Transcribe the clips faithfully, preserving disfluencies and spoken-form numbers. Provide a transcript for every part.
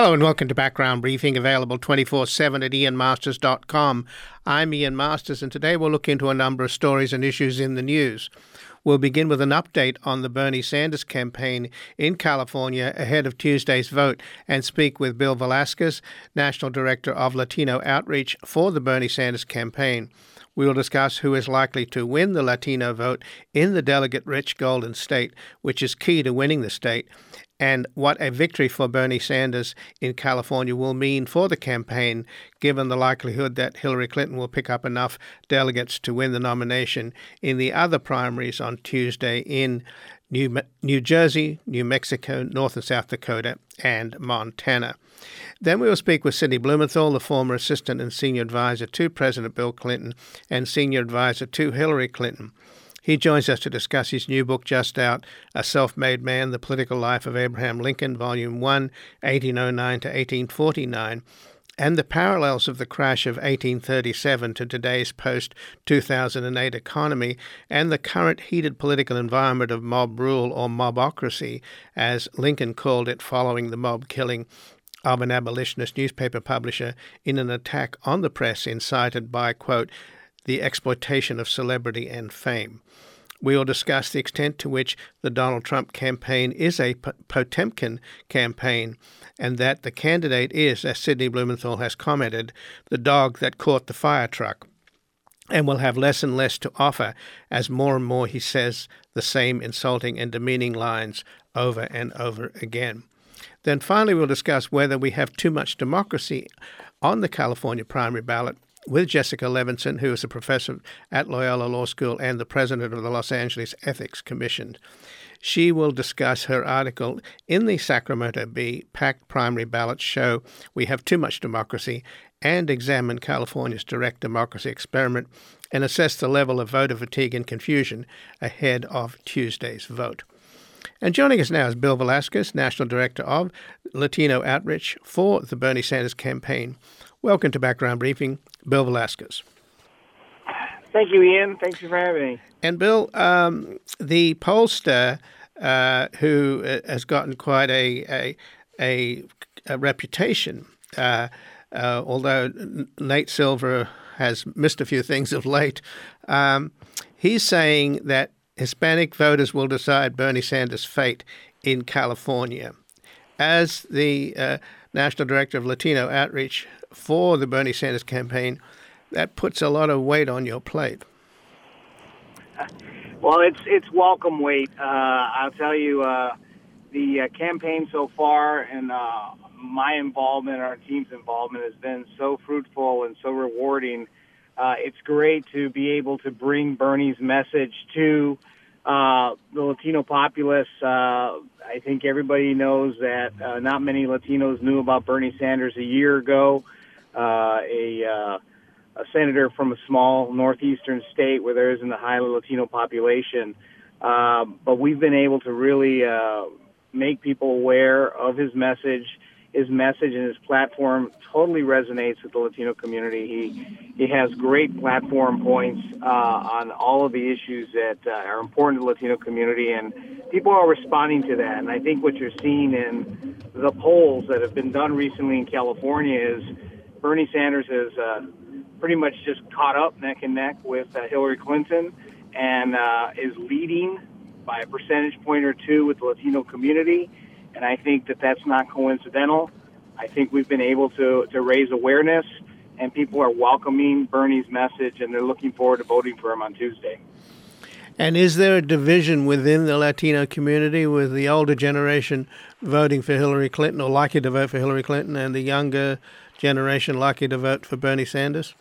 Hello and welcome to Background Briefing, available twenty-four seven at ian masters dot com. I'm Ian Masters, and today we'll look into a number of stories and issues in the news. We'll begin with an update on the Bernie Sanders campaign in California ahead of Tuesday's vote and speak with Bill Velasquez, National Director of Latino Outreach for the Bernie Sanders campaign. We will discuss who is likely to win the Latino vote in the delegate-rich Golden State, which is key to winning the state, and what a victory for Bernie Sanders in California will mean for the campaign, given the likelihood that Hillary Clinton will pick up enough delegates to win the nomination in the other primaries on Tuesday in New, New Jersey, New Mexico, North and South Dakota, and Montana. Then we will speak with Sidney Blumenthal, the former assistant and senior advisor to President Bill Clinton and senior advisor to Hillary Clinton. He joins us to discuss his new book just out, A Self-Made Man, The Political Life of Abraham Lincoln, Volume one, eighteen oh nine to eighteen forty-nine, and the parallels of the crash of eighteen thirty-seven to today's post-two thousand eight economy and the current heated political environment of mob rule or mobocracy, as Lincoln called it following the mob killing of an abolitionist newspaper publisher in an attack on the press incited by, quote, the exploitation of celebrity and fame. We will discuss the extent to which the Donald Trump campaign is a Potemkin campaign, and that the candidate is, as Sidney Blumenthal has commented, the dog that caught the fire truck, and will have less and less to offer as more and more he says the same insulting and demeaning lines over and over again. Then finally, we'll discuss whether we have too much democracy on the California primary ballot with Jessica Levinson, who is a professor at Loyola Law School and the president of the Los Angeles Ethics Commission. She will discuss her article in the Sacramento Bee, Packed Primary Ballots Show We Have Too Much Democracy, and examine California's direct democracy experiment and assess the level of voter fatigue and confusion ahead of Tuesday's vote. And joining us now is Bill Velasquez, National Director of Latino Outreach for the Bernie Sanders campaign. Welcome to Background Briefing, Bill Velasquez. Thank you, Ian. Thanks for having me. And Bill, um, the pollster uh, who has gotten quite a a, a, a reputation, uh, uh, although Nate Silver has missed a few things of late, um, he's saying that Hispanic voters will decide Bernie Sanders' fate in California. As the uh, National Director of Latino Outreach for the Bernie Sanders campaign, that puts a lot of weight on your plate. Well, it's it's welcome weight. Uh, I'll tell you, uh, the uh, campaign so far and uh, my involvement, our team's involvement, has been so fruitful and so rewarding. Uh, it's great to be able to bring Bernie's message to uh, the Latino populace. Uh, I think everybody knows that uh, not many Latinos knew about Bernie Sanders a year ago, uh, a, uh, a senator from a small northeastern state where there isn't a high Latino population. Uh, but we've been able to really uh, make people aware of his message. His message and his platform totally resonates with the Latino community. He he has great platform points uh, on all of the issues that uh, are important to the Latino community, and people are responding to that. And I think what you're seeing in the polls that have been done recently in California is Bernie Sanders has uh, pretty much just caught up neck and neck with uh, Hillary Clinton and uh, is leading by a percentage point or two with the Latino community. And I think that that's not coincidental. I think we've been able to, to raise awareness, and people are welcoming Bernie's message, and they're looking forward to voting for him on Tuesday. And is there a division within the Latino community, with the older generation voting for Hillary Clinton or likely to vote for Hillary Clinton, and the younger generation likely to vote for Bernie Sanders?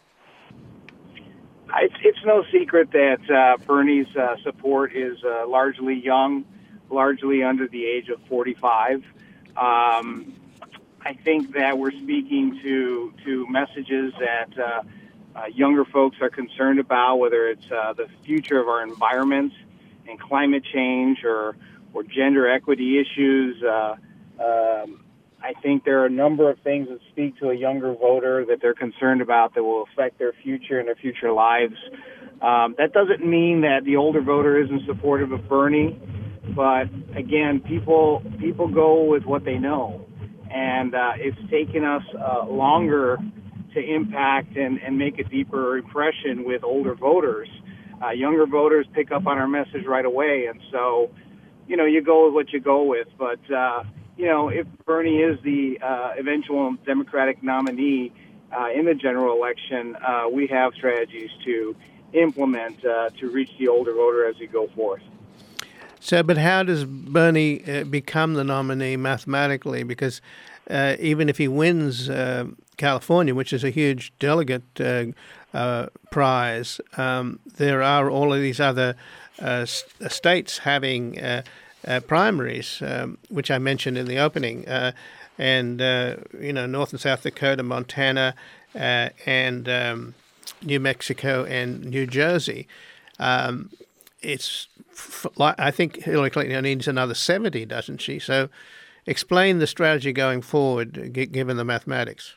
It's, it's no secret that uh, Bernie's uh, support is uh, largely young, largely under the age of forty-five. Um, I think that we're speaking to to messages that uh, uh, younger folks are concerned about, whether it's uh, the future of our environment and climate change or, or gender equity issues. Uh, um, I think there are a number of things that speak to a younger voter that they're concerned about that will affect their future and their future lives. Um, that doesn't mean that the older voter isn't supportive of Bernie. But again, people people go with what they know, and uh, it's taken us uh, longer to impact and, and make a deeper impression with older voters. Uh, younger voters pick up on our message right away, and so, you know, you go with what you go with. But, uh, you know, if Bernie is the uh, eventual Democratic nominee uh, in the general election, uh, we have strategies to implement uh, to reach the older voter as we go forth. So, but how does Bernie uh, become the nominee mathematically? Because uh, even if he wins uh, California, which is a huge delegate uh, uh, prize, um, there are all of these other uh, states having uh, uh, primaries, um, which I mentioned in the opening, uh, and uh, you know, North and South Dakota, Montana, uh, and um, New Mexico and New Jersey. Um, it's I think Hillary Clinton needs another seventy, doesn't she? So explain the strategy going forward, given the mathematics.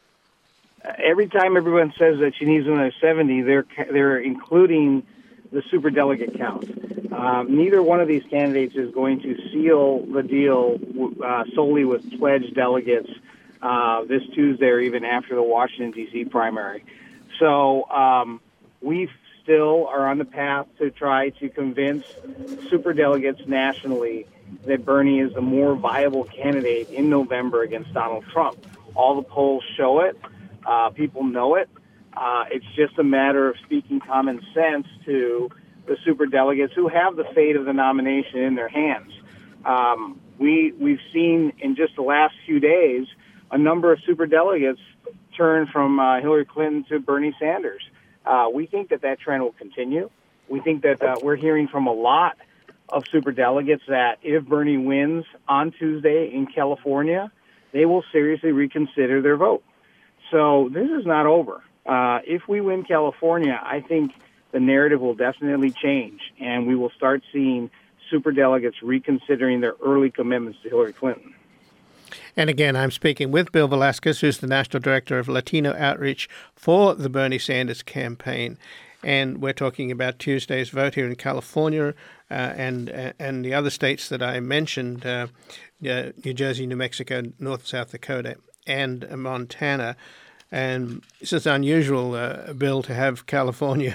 Every time everyone says that she needs another seventy, they're they're including the superdelegate count. Um, neither one of these candidates is going to seal the deal uh, solely with pledged delegates uh, this Tuesday or even after the Washington, D C primary. So um, we still are on the path to try to convince superdelegates nationally that Bernie is the more viable candidate in November against Donald Trump. All the polls show it. Uh, people know it. Uh, it's just a matter of speaking common sense to the superdelegates who have the fate of the nomination in their hands. Um, we, we've seen in just the last few days a number of superdelegates turn from uh, Hillary Clinton to Bernie Sanders. Uh, we think that that trend will continue. We think that uh, we're hearing from a lot of superdelegates that if Bernie wins on Tuesday in California, they will seriously reconsider their vote. So this is not over. Uh, if we win California, I think the narrative will definitely change, and we will start seeing superdelegates reconsidering their early commitments to Hillary Clinton. And again, I'm speaking with Bill Velasquez, who's the National Director of Latino Outreach for the Bernie Sanders campaign. And we're talking about Tuesday's vote here in California uh, and uh, and the other states that I mentioned, uh, uh, New Jersey, New Mexico, North and South Dakota, and uh, Montana. And this is unusual, uh, Bill, to have California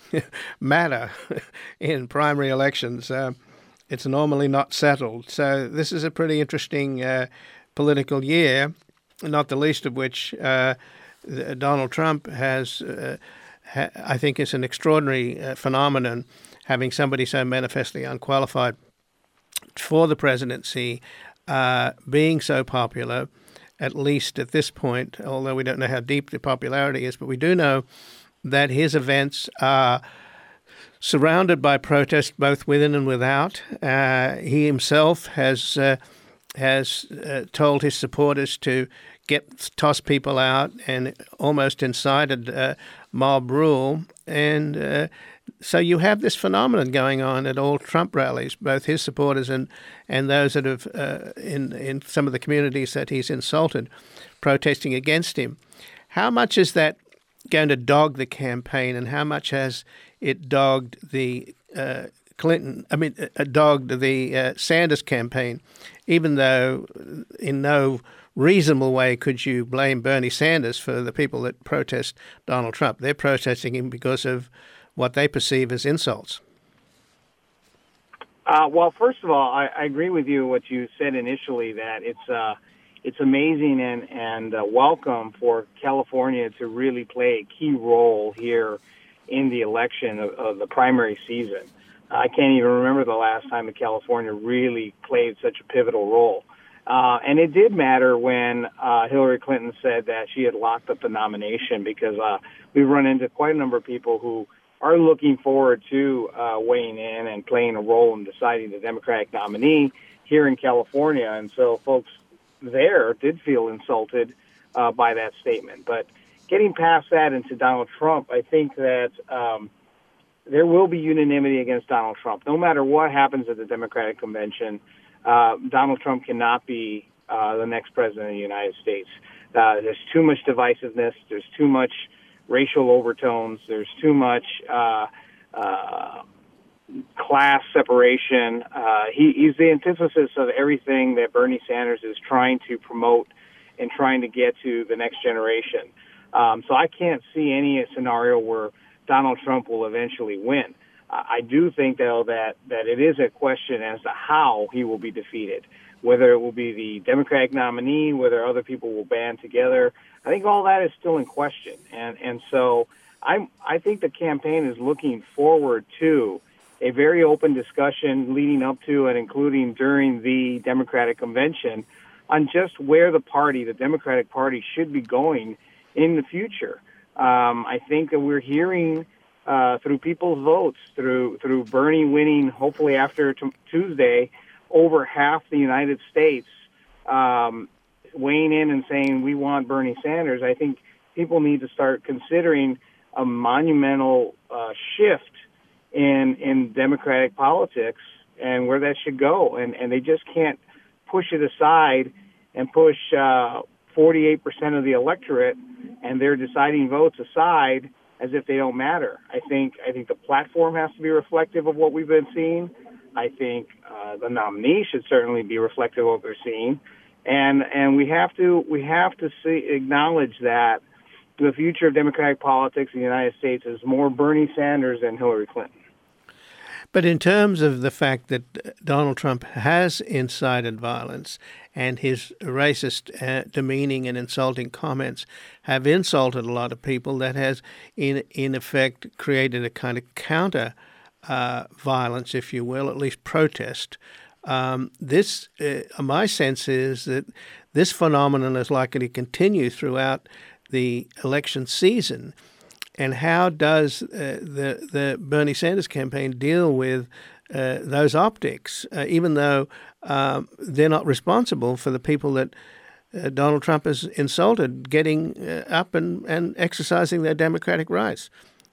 matter in primary elections. Uh, it's normally not settled. So this is a pretty interesting uh, political year, not the least of which uh, Donald Trump has, uh, ha- I think it's an extraordinary uh, phenomenon, having somebody so manifestly unqualified for the presidency, uh, being so popular, at least at this point, although we don't know how deep the popularity is, but we do know that his events are surrounded by protest both within and without. Uh, he himself has uh, has uh, told his supporters to get toss people out and almost incited uh, mob rule. And uh, so you have this phenomenon going on at all Trump rallies, both his supporters and, and those that have uh, in, in some of the communities that he's insulted, protesting against him. How much is that going to dog the campaign, and how much has it dogged the uh, Clinton, I mean, uh, dogged the uh, Sanders campaign, even though in no reasonable way could you blame Bernie Sanders for the people that protest Donald Trump. They're protesting him because of what they perceive as insults. Uh, well, first of all, I, I agree with you what you said initially, that it's uh, it's amazing and, and uh, welcome for California to really play a key role here in the election of, of the primary season. I can't even remember the last time that California really played such a pivotal role. Uh, and it did matter when uh, Hillary Clinton said that she had locked up the nomination, because uh, we've run into quite a number of people who are looking forward to uh, weighing in and playing a role in deciding the Democratic nominee here in California. And so folks there did feel insulted uh, by that statement. But getting past that into Donald Trump, I think that um, there will be unanimity against Donald Trump. No matter what happens at the Democratic convention, uh, Donald Trump cannot be uh, the next president of the United States. Uh, there's too much divisiveness. There's too much racial overtones. There's too much uh, uh, class separation. Uh, he, he's the antithesis of everything that Bernie Sanders is trying to promote and trying to get to the next generation. Um, so I can't see any scenario where Donald Trump will eventually win. Uh, I do think, though, that, that it is a question as to how he will be defeated, whether it will be the Democratic nominee, whether other people will band together. I think all that is still in question. And, and so I'm, I think the campaign is looking forward to a very open discussion leading up to and including during the Democratic convention on just where the party, the Democratic Party, should be going in the future. Um, I think that we're hearing uh, through people's votes, through through Bernie winning, hopefully after t- Tuesday, over half the United States um, weighing in and saying we want Bernie Sanders. I think people need to start considering a monumental uh, shift in in Democratic politics and where that should go. And, and they just can't push it aside and push uh, forty-eight percent of the electorate and their deciding votes aside as if they don't matter. I think I think the platform has to be reflective of what we've been seeing. I think uh, the nominee should certainly be reflective of what we're seeing. And and we have to we have to see, acknowledge that the future of Democratic politics in the United States is more Bernie Sanders than Hillary Clinton. But in terms of the fact that Donald Trump has incited violence and his racist, uh, demeaning and insulting comments have insulted a lot of people, that has, in in effect, created a kind of counter uh, violence, if you will, at least protest. Um, this, uh, my sense is that this phenomenon is likely to continue throughout the election season. And how does uh, the the Bernie Sanders campaign deal with uh, those optics, uh, even though um, they're not responsible for the people that uh, Donald Trump has insulted getting uh, up and, and exercising their democratic rights?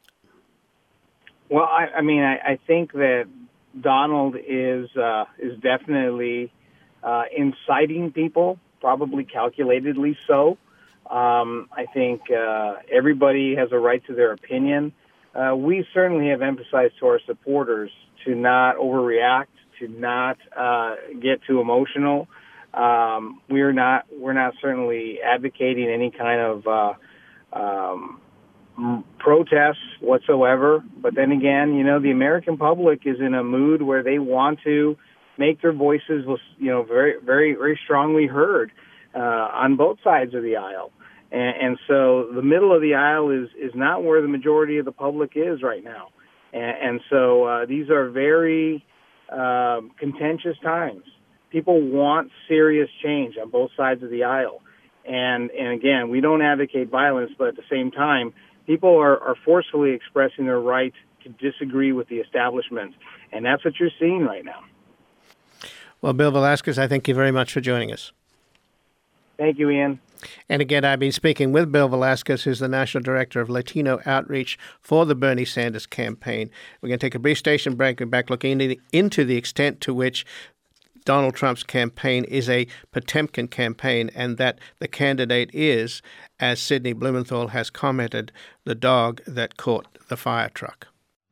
Well, I, I mean, I, I think that Donald is uh, is definitely uh, inciting people, probably calculatedly so. Um, I think uh, everybody has a right to their opinion. Uh, we certainly have emphasized to our supporters to not overreact, to not uh, get too emotional. Um, we're not we're not certainly advocating any kind of uh, um, protests whatsoever. But then again, you know, the American public is in a mood where they want to make their voices, you know, very very very strongly heard uh, on both sides of the aisle. And, and so the middle of the aisle is, is not where the majority of the public is right now. And, and so uh, these are very uh, contentious times. People want serious change on both sides of the aisle. And, and again, we don't advocate violence, but at the same time, people are, are forcefully expressing their right to disagree with the establishment. And that's what you're seeing right now. Well, Bill Velasquez, I thank you very much for joining us. Thank you, Ian. And again, I've been speaking with Bill Velasquez, who's the National Director of Latino Outreach for the Bernie Sanders campaign. We're going to take a brief station break and back looking into the, into the extent to which Donald Trump's campaign is a Potemkin campaign and that the candidate is, as Sidney Blumenthal has commented, the dog that caught the fire truck.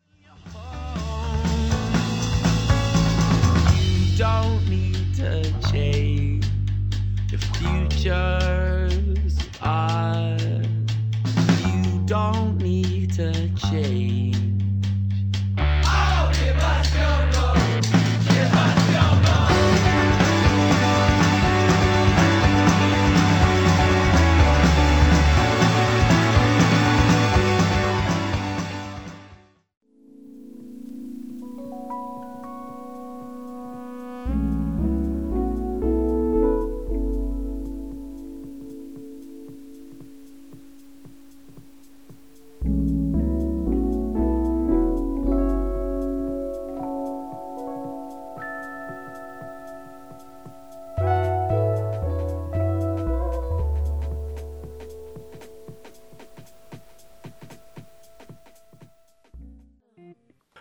You don't need to change. The future's ours. You don't need to change. Oh, give us your vote. Give us your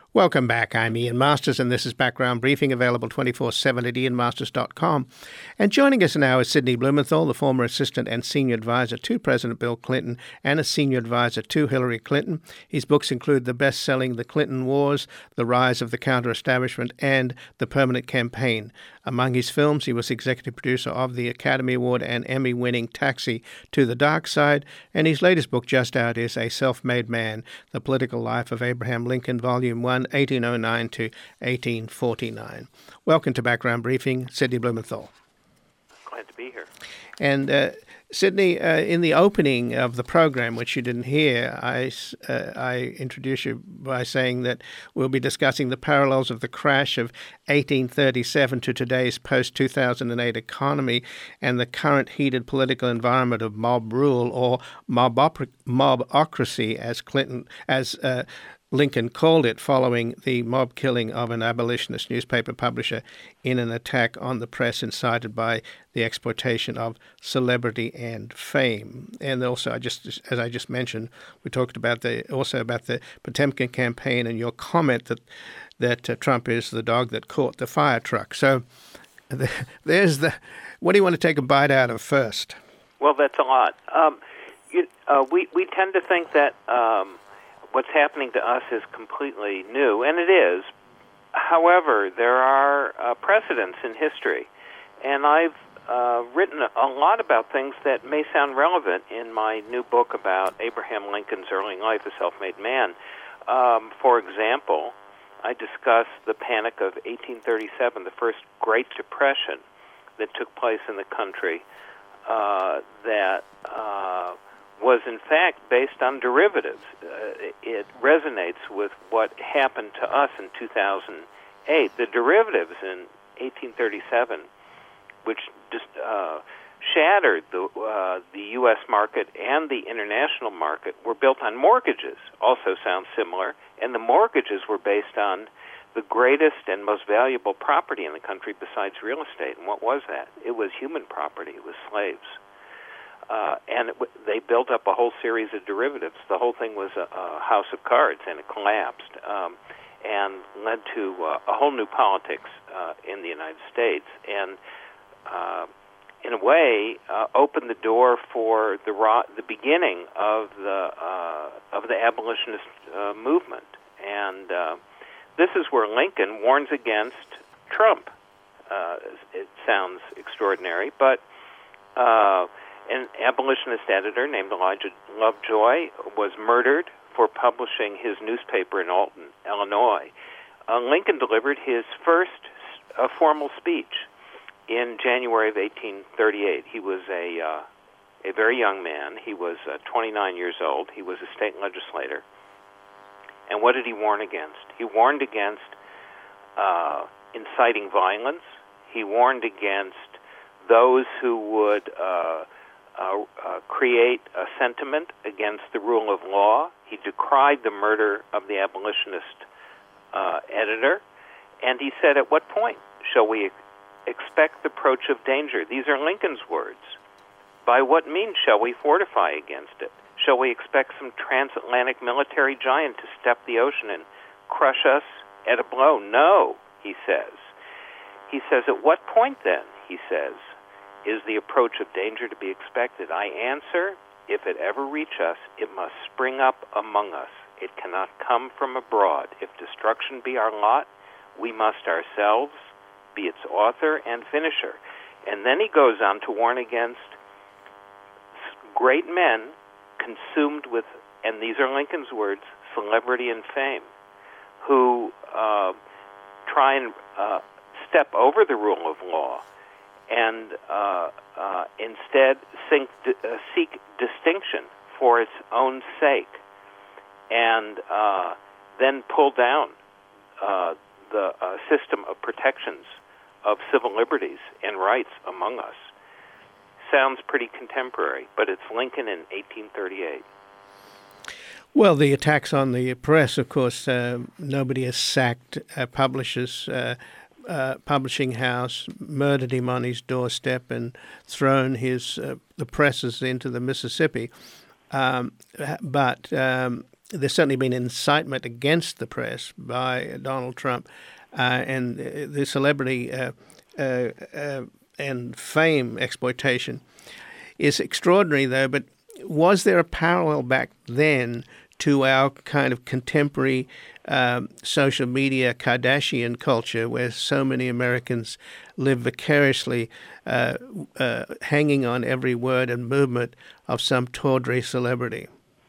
Welcome back. I'm Ian Masters, and this is Background Briefing, available twenty-four seven at ian masters dot com. And joining us now is Sidney Blumenthal, the former assistant and senior advisor to President Bill Clinton and a senior advisor to Hillary Clinton. His books include the best-selling The Clinton Wars, The Rise of the Counter-Establishment, and The Permanent Campaign. Among his films, he was executive producer of the Academy Award and Emmy-winning Taxi to the Dark Side, and his latest book just out is A Self-Made Man, The Political Life of Abraham Lincoln, Volume one, eighteen oh nine to eighteen forty-nine. Welcome to Background Briefing, Sidney Blumenthal. Glad to be here. And uh, Sidney, uh, in the opening of the program, which you didn't hear, I, uh, I introduced you by saying that we'll be discussing the parallels of the crash of eighteen thirty-seven to today's post-two thousand eight economy and the current heated political environment of mob rule, or mob-op- mobocracy, as Clinton, as uh, Lincoln called it, following the mob killing of an abolitionist newspaper publisher in an attack on the press incited by the exploitation of celebrity and fame. And also, I just, as I just mentioned, we talked about the also about the Potemkin campaign and your comment that that uh, Trump is the dog that caught the fire truck. So the, there's the. What do you want to take a bite out of first? Well, that's a lot. Um, you, uh, we we tend to think that. Um, What's happening to us is completely new, and it is. However, there are uh, precedents in history, and I've uh, written a lot about things that may sound relevant in my new book about Abraham Lincoln's early life, A Self-Made Man. Um, for example, I discuss the panic of eighteen thirty-seven, the first Great Depression that took place in the country, uh, that uh, was in fact based on derivatives. Uh, it resonates with what happened to us in two thousand eight. The derivatives in eighteen thirty-seven, which just uh, shattered the uh, the U S market and the international market, were built on mortgages. Also sounds similar. And the mortgages were based on the greatest and most valuable property in the country besides real estate. And what was that? It was human property. It was slaves. Uh, and it w- they built up a whole series of derivatives. The whole thing was a, a house of cards, and it collapsed um, and led to uh, a whole new politics uh, in the United States, and uh, in a way uh, opened the door for the ro- the beginning of the uh, of the abolitionist uh, movement. And uh, this is where Lincoln warns against Trump. Uh, it sounds extraordinary, but uh, an abolitionist editor named Elijah Lovejoy was murdered for publishing his newspaper in Alton, Illinois. Uh, Lincoln delivered his first uh, formal speech in January of eighteen thirty-eight. He was a uh, a very young man. He was uh, twenty-nine years old. He was a state legislator. And what did he warn against? He warned against uh, inciting violence. He warned against those who would uh, Uh, uh, create a sentiment against the rule of law. He decried the murder of the abolitionist uh, editor, and he said, at what point shall we ex- expect the approach of danger? These are Lincoln's words. By what means shall we fortify against it? Shall we expect some transatlantic military giant to step the ocean and crush us at a blow? No, he says. He says, at what point then, he says, is the approach of danger to be expected? I answer, if it ever reach us, it must spring up among us. It cannot come from abroad. If destruction be our lot, we must ourselves be its author and finisher. And then he goes on to warn against great men consumed with, and these are Lincoln's words, celebrity and fame, who uh, try and uh, step over the rule of law and uh, uh, instead seek, uh, seek distinction for its own sake, and uh, then pull down uh, the uh, system of protections of civil liberties and rights among us. Sounds pretty contemporary, but it's Lincoln in eighteen thirty-eight. Well, the attacks on the press, of course, uh, nobody has sacked uh, publishers. Uh, Uh, publishing house, murdered him on his doorstep and thrown his uh, the presses into the Mississippi. Um, but um, there's certainly been incitement against the press by Donald Trump, uh, and the celebrity uh, uh, uh, and fame exploitation is extraordinary, though. But was there a parallel back then to our kind of contemporary um, social media Kardashian culture, where so many Americans live vicariously, uh, uh, hanging on every word and movement of some tawdry celebrity?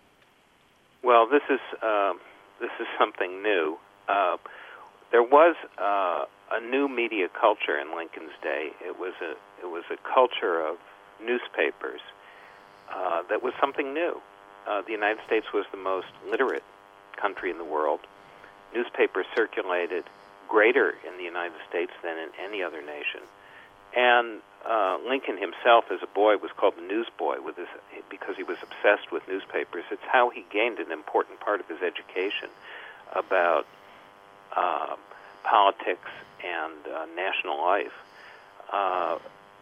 Well, this is uh, this is something new. Uh, there was uh, a new media culture in Lincoln's day. It was a it was a culture of newspapers uh, that was something new. Uh, the United States was the most literate country in the world. Newspapers circulated greater in the United States than in any other nation. And uh, Lincoln himself, as a boy, was called the newsboy with his, because he was obsessed with newspapers. It's how he gained an important part of his education about uh, politics and uh, national life. Uh,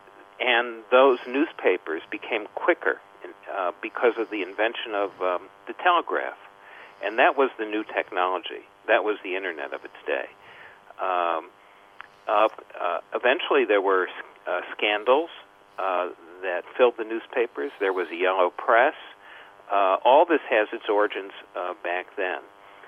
and those newspapers became quicker uh, because of the invention of um, the telegraph. And that was the new technology. That was the Internet of its day. Um, uh, uh, eventually, there were uh, scandals uh, that filled the newspapers. There was a yellow press. Uh, all this has its origins uh, back then.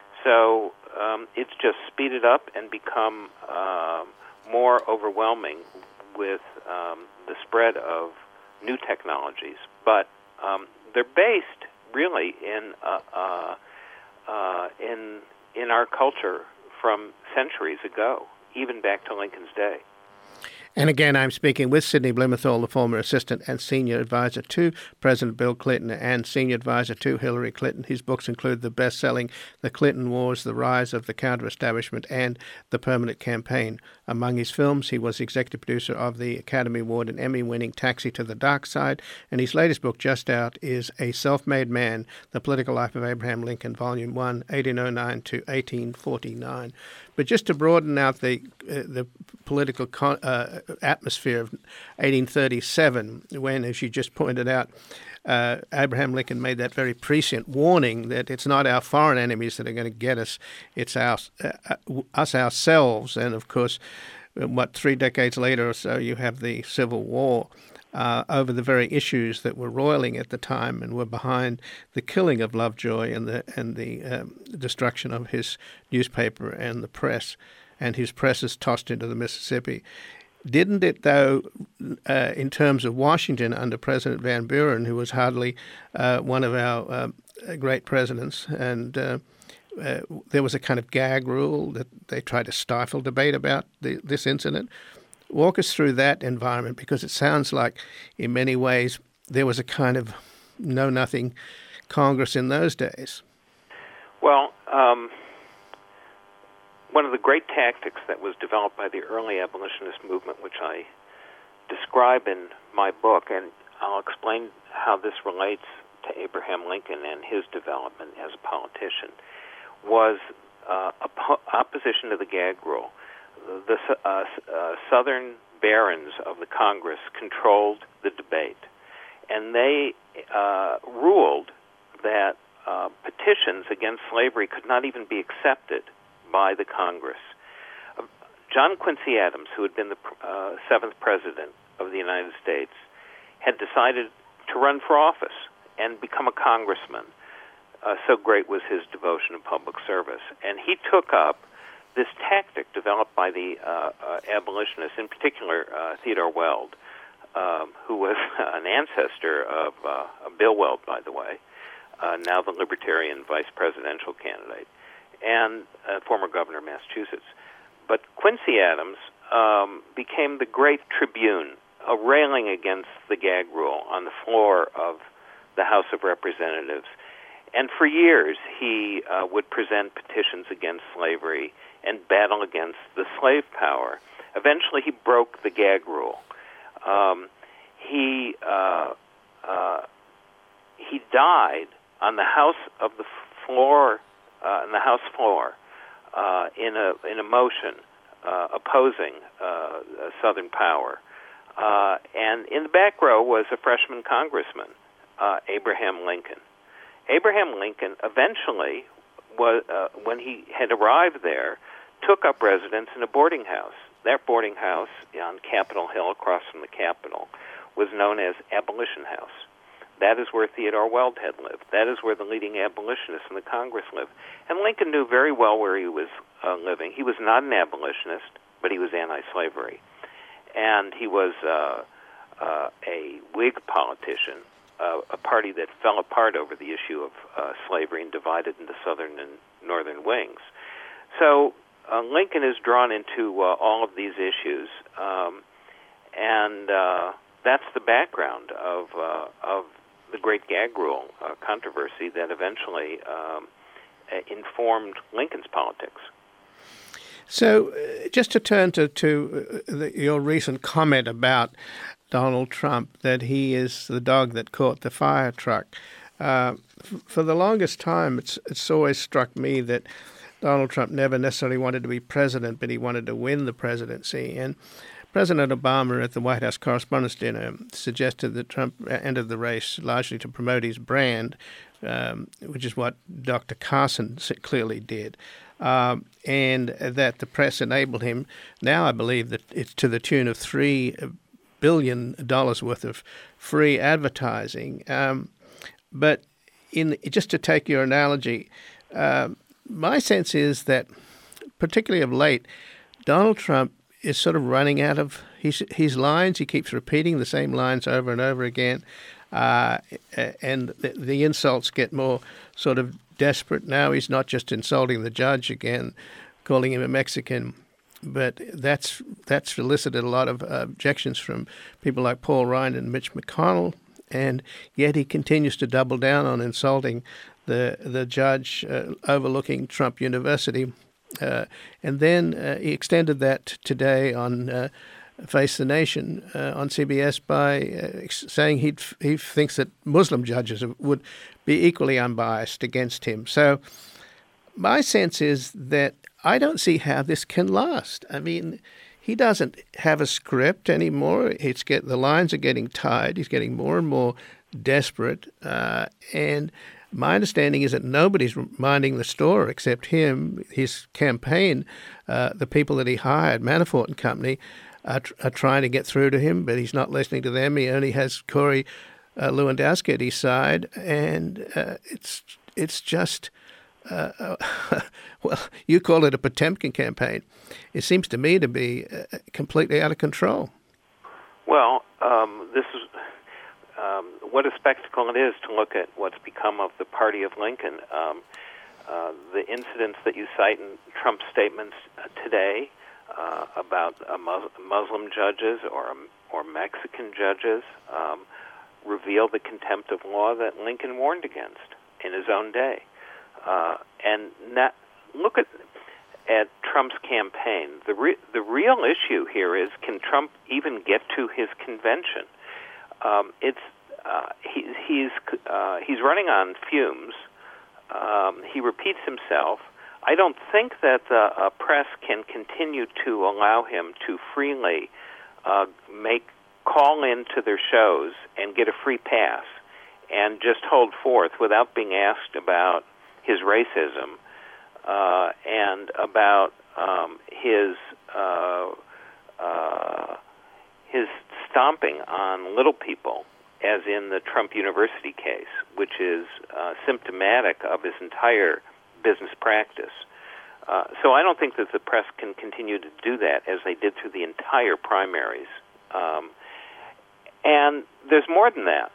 So um, it's just speeded up and become uh, more overwhelming with um, the spread of new technologies. But um, they're based really in uh, uh, uh, in in our culture from centuries ago, even back to Lincoln's day. And again, I'm speaking with Sidney Blumenthal, the former assistant and senior advisor to President Bill Clinton and senior advisor to Hillary Clinton. His books include the best-selling The Clinton Wars, The Rise of the Counter-Establishment, and The Permanent Campaign. Among his films, he was executive producer of the Academy Award and Emmy-winning Taxi to the Dark Side, and his latest book, just out, is A Self-Made Man, The Political Life of Abraham Lincoln, Volume one, eighteen oh nine to eighteen forty-nine. But just to broaden out the uh, the political con- uh, atmosphere of eighteen thirty-seven, when, as you just pointed out, uh, Abraham Lincoln made that very prescient warning that it's not our foreign enemies that are going to get us, it's our, uh, us ourselves. And, of course, what, three decades later or so, you have the Civil War uh, over the very issues that were roiling at the time and were behind the killing of Lovejoy and the, and the um, destruction of his newspaper and the press, and his presses tossed into the Mississippi. Didn't it, though, uh, in terms of Washington under President Van Buren, who was hardly uh, one of our uh, great presidents, and uh, uh, there was a kind of gag rule that they tried to stifle debate about the, this incident. Walk us through that environment, because it sounds like, in many ways, there was a kind of know-nothing Congress in those days. Well, um... one of the great tactics that was developed by the early abolitionist movement, which I describe in my book, and I'll explain how this relates to Abraham Lincoln and his development as a politician, was uh, op- opposition to the gag rule. The uh, uh, Southern barons of the Congress controlled the debate, and they uh, ruled that uh, petitions against slavery could not even be accepted by the Congress. Uh, John Quincy Adams, who had been the uh, seventh president of the United States, had decided to run for office and become a congressman. Uh, so great was his devotion to public service. And he took up this tactic developed by the uh, uh, abolitionists, in particular uh, Theodore Weld, um, who was an ancestor of uh, Bill Weld, by the way, uh, now the Libertarian vice presidential candidate, and uh, former governor of Massachusetts. But Quincy Adams um, became the great tribune, uh, railing against the gag rule on the floor of the House of Representatives. And for years, he uh, would present petitions against slavery and battle against the slave power. Eventually, he broke the gag rule. Um, he uh, uh, he died on the House of the floor, uh, on the House floor, uh, in a in a motion uh, opposing uh, Southern power. Uh, and in the back row was a freshman congressman, uh, Abraham Lincoln. Abraham Lincoln eventually, was, uh, when he had arrived there, took up residence in a boarding house. That boarding house on Capitol Hill, across from the Capitol, was known as Abolition House. That is where Theodore Weld had lived. That is where the leading abolitionists in the Congress lived. And Lincoln knew very well where he was uh, living. He was not an abolitionist, but he was anti-slavery. And he was uh, uh, a Whig politician, uh, a party that fell apart over the issue of uh, slavery and divided into southern and northern wings. So uh, Lincoln is drawn into uh, all of these issues, um, and uh, that's the background of uh, of the Great Gag Rule uh, controversy that eventually um, informed Lincoln's politics. So, uh, just to turn to, to uh, the, your recent comment about Donald Trump, that he is the dog that caught the fire truck. Uh, f- for the longest time, it's it's always struck me that Donald Trump never necessarily wanted to be president, but he wanted to win the presidency. And President Obama at the White House Correspondents' Dinner suggested that Trump entered the race largely to promote his brand, um, which is what Doctor Carson clearly did, um, and that the press enabled him. Now I believe that it's to the tune of three billion dollars worth of free advertising. Um, but in just to take your analogy, uh, my sense is that, particularly of late, Donald Trump is sort of running out of his his lines. He keeps repeating the same lines over and over again, uh, and the, the insults get more sort of desperate. Now he's not just insulting the judge again, calling him a Mexican, but that's that's elicited a lot of uh, objections from people like Paul Ryan and Mitch McConnell, and yet he continues to double down on insulting the the judge uh, overlooking Trump University. Uh, and then uh, he extended that today on uh, Face the Nation uh, on C B S by uh, saying he he thinks that Muslim judges would be equally unbiased against him. So my sense is that I don't see how this can last. I mean, he doesn't have a script anymore. It's get the lines are getting tied. He's getting more and more desperate, uh, and my understanding is that nobody's minding the store except him, his campaign, uh, the people that he hired, Manafort and company, are, tr- are trying to get through to him, but he's not listening to them. He only has Corey uh, Lewandowski at his side, and uh, it's it's just, uh, uh, well, you call it a Potemkin campaign. It seems to me to be uh, completely out of control. Well, um, this is... Um, what a spectacle it is to look at what's become of the party of Lincoln. Um, uh, the incidents that you cite in Trump's statements uh, today uh, about uh, Mus- Muslim judges or or Mexican judges um, reveal the contempt of law that Lincoln warned against in his own day. Uh, and not, look at at Trump's campaign. The re- the real issue here is, can Trump even get to his convention? Um, it's uh, he, he's uh, he's running on fumes. Um, he repeats himself. I don't think that the uh, press can continue to allow him to freely uh, make call into their shows and get a free pass and just hold forth without being asked about his racism uh, and about um, his uh, uh, his stomping on little people, as in the Trump University case, which is uh, symptomatic of his entire business practice. Uh, so I don't think that the press can continue to do that as they did through the entire primaries. Um, and there's more than that.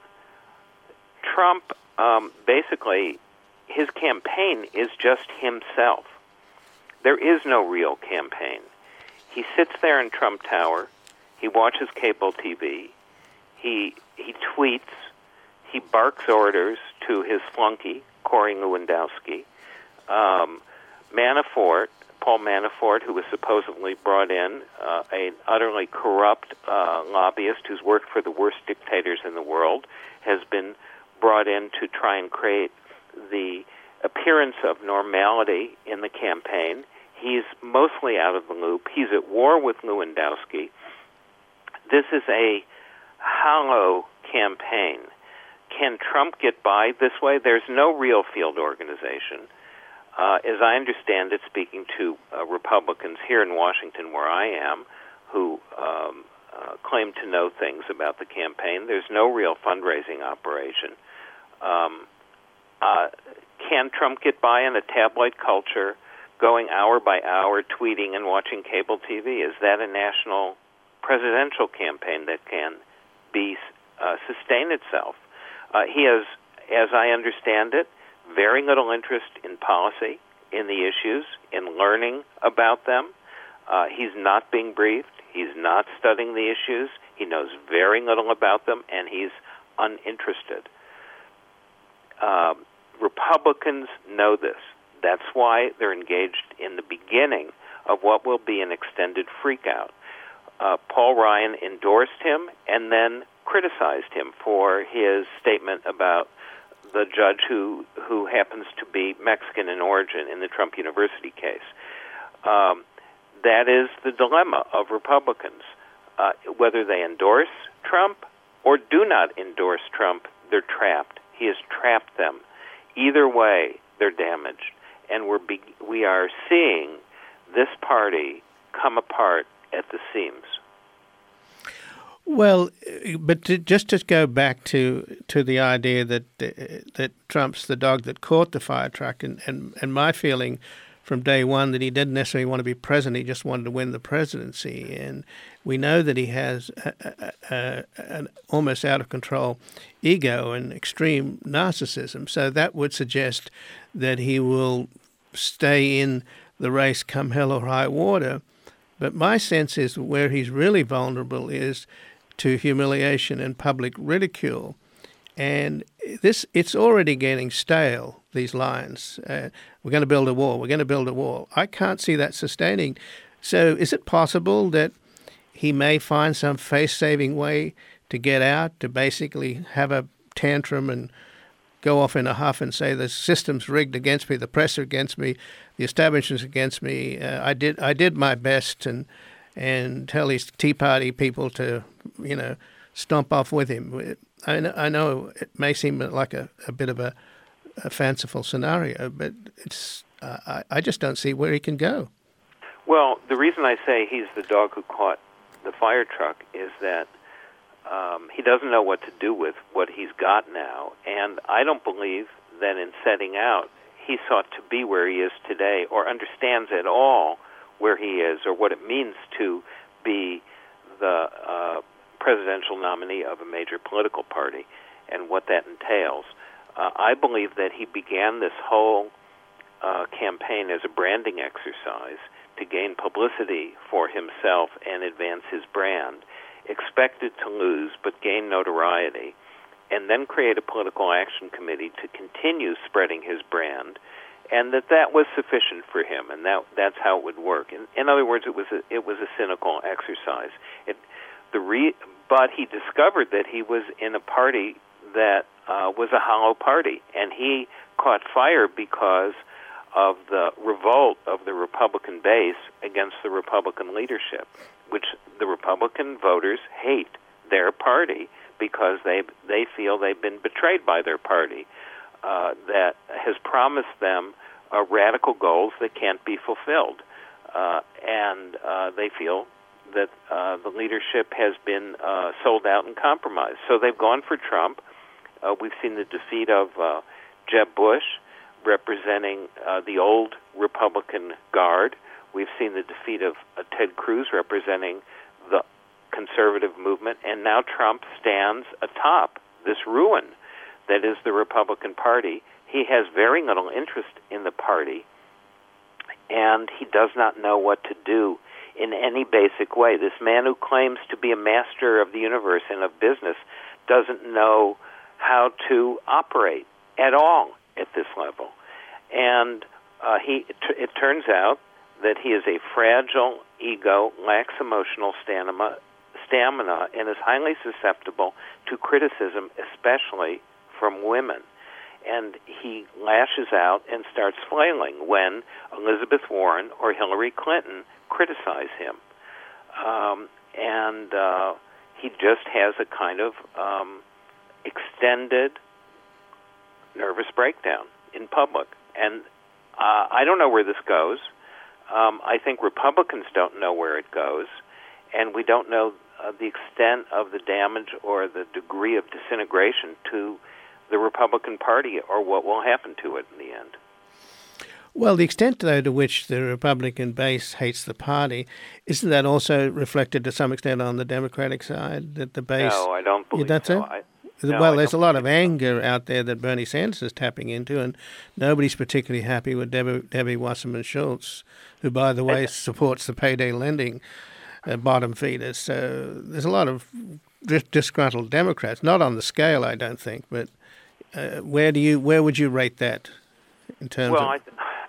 Trump, um, basically, his campaign is just himself. There is no real campaign. He sits there in Trump Tower. He watches cable T V. He he tweets. He barks orders to his flunky, Corey Lewandowski. Um, Manafort, Paul Manafort, who was supposedly brought in, uh, an utterly corrupt uh, lobbyist who's worked for the worst dictators in the world, has been brought in to try and create the appearance of normality in the campaign. He's mostly out of the loop. He's at war with Lewandowski. This is a hollow campaign. can Trump get by this way? There's no real field organization. Uh, as I understand it, speaking to uh, Republicans here in Washington, where I am, who um, uh, claim to know things about the campaign, there's no real fundraising operation. Um, uh, can Trump get by in a tabloid culture, going hour by hour, tweeting and watching cable T V? Is that a national presidential campaign that can be uh, sustain itself? Uh, he has, as I understand it, very little interest in policy, in the issues, in learning about them. Uh, he's not being briefed. He's not studying the issues. He knows very little about them, and he's uninterested. Uh, Republicans know this. That's why they're engaged in the beginning of what will be an extended freakout. Uh, Paul Ryan endorsed him and then criticized him for his statement about the judge who who happens to be Mexican in origin in the Trump University case. Um, that is the dilemma of Republicans. Uh, whether they endorse Trump or do not endorse Trump, they're trapped. He has trapped them. Either way, they're damaged. And we're be- we are seeing this party come apart at the seams. Well, but to, just to go back to to the idea that uh, that Trump's the dog that caught the fire truck, and, and, and my feeling from day one that he didn't necessarily want to be president, he just wanted to win the presidency. And we know that he has a, a, a, an almost out of control ego and extreme narcissism. So that would suggest that he will stay in the race come hell or high water. But my sense is where he's really vulnerable is to humiliation and public ridicule. And this, it's already getting stale, these lines. Uh, we're going to build a wall. We're going to build a wall. I can't see that sustaining. So is it possible that he may find some face-saving way to get out, to basically have a tantrum and go off in a huff and say the system's rigged against me, the press are against me, the establishment's against me. Uh, I did I did my best, and and tell these Tea Party people to, you know, stomp off with him. I know, I know it may seem like a, a bit of a, a fanciful scenario, but it's uh, I, I just don't see where he can go. Well, the reason I say he's the dog who caught the fire truck is that um, he doesn't know what to do with what he's got now, and I don't believe that in setting out he sought to be where he is today or understands at all where he is or what it means to be the uh, presidential nominee of a major political party and what that entails. Uh, I believe that he began this whole uh, campaign as a branding exercise to gain publicity for himself and advance his brand, expected to lose but gain notoriety, and then create a political action committee to continue spreading his brand, and that that was sufficient for him, and that that's how it would work. In, in other words, it was a, it was a cynical exercise. It, the re, but he discovered that he was in a party that uh, was a hollow party, and he caught fire because of the revolt of the Republican base against the Republican leadership, which the Republican voters hate their party because they they feel they've been betrayed by their party. Uh, that has promised them uh, radical goals that can't be fulfilled. Uh, and uh, they feel that uh, the leadership has been uh, sold out and compromised. So they've gone for Trump. Uh, we've seen the defeat of uh, Jeb Bush, representing uh, the old Republican guard. We've seen the defeat of uh, Ted Cruz, representing the conservative movement. And now Trump stands atop this ruin that is the Republican Party. He has very little interest in the party, and he does not know what to do in any basic way. This man who claims to be a master of the universe and of business doesn't know how to operate at all at this level. And uh, he, it, it turns out that he is a fragile ego, lacks emotional stamina, stamina, and is highly susceptible to criticism, especially from women. And he lashes out and starts flailing when Elizabeth Warren or Hillary Clinton criticize him. Um, and uh, he just has a kind of um, extended nervous breakdown in public. And uh, I don't know where this goes. Um, I think Republicans don't know where it goes, and we don't know uh, the extent of the damage or the degree of disintegration to the Republican Party or what will happen to it in the end. Well, the extent, though, to which the Republican base hates the party, isn't that also reflected to some extent on the Democratic side, that the base... No, I don't believe that's so. it? I, well, no, there's a lot of anger out there that Bernie Sanders is tapping into, and nobody's particularly happy with Debbie, Debbie Wasserman Schultz, who, by the way, supports the payday lending uh, bottom feeders. So there's a lot of disgruntled Democrats, not on the scale, I don't think, but uh, where do you, where would you rate that in terms well, of... I,